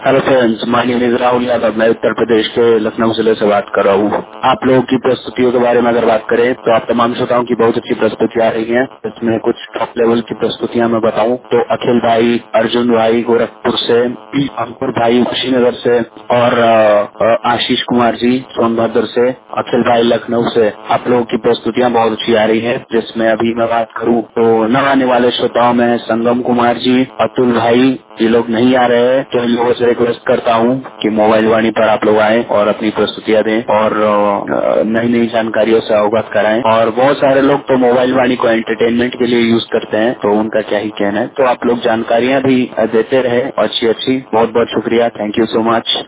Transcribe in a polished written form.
Hello friends, my name is Rahul Yadav. मैं उत्तर प्रदेश के लखनऊ जिले से बात कर रहा हूँ। आप लोगों की प्रस्तुतियों के बारे में अगर बात करें तो आप तमाम श्रोताओं की बहुत अच्छी प्रस्तुति आ रही है। इसमें कुछ टॉप लेवल की प्रस्तुतियां मैं बताऊं तो अखिल भाई, अर्जुन भाई गोरखपुर से, अंकुर भाई कुशीनगर से और आशीष कुमार जी सोनभद्र से, अखिल भाई लखनऊ से। आप लोगों की प्रस्तुतियां बहुत अच्छी आ रही है। जिसमें अभी मैं बात करूं तो न आने वाले श्रोताओं में संगम कुमार जी, अतुल भाई, ये लोग नहीं आ रहे हैं तो इन लोगों से रिक्वेस्ट करता हूँ कि मोबाइल वाणी पर आप लोग आए और अपनी प्रस्तुतियां दें और नई नई जानकारियों से अवगत कराएं। और बहुत सारे लोग तो मोबाइल वाणी को एंटरटेनमेंट के लिए यूज करते हैं, तो उनका क्या ही कहना है। तो आप लोग जानकारियां भी देते रहे अच्छी अच्छी। बहुत बहुत शुक्रिया। Thank you so much.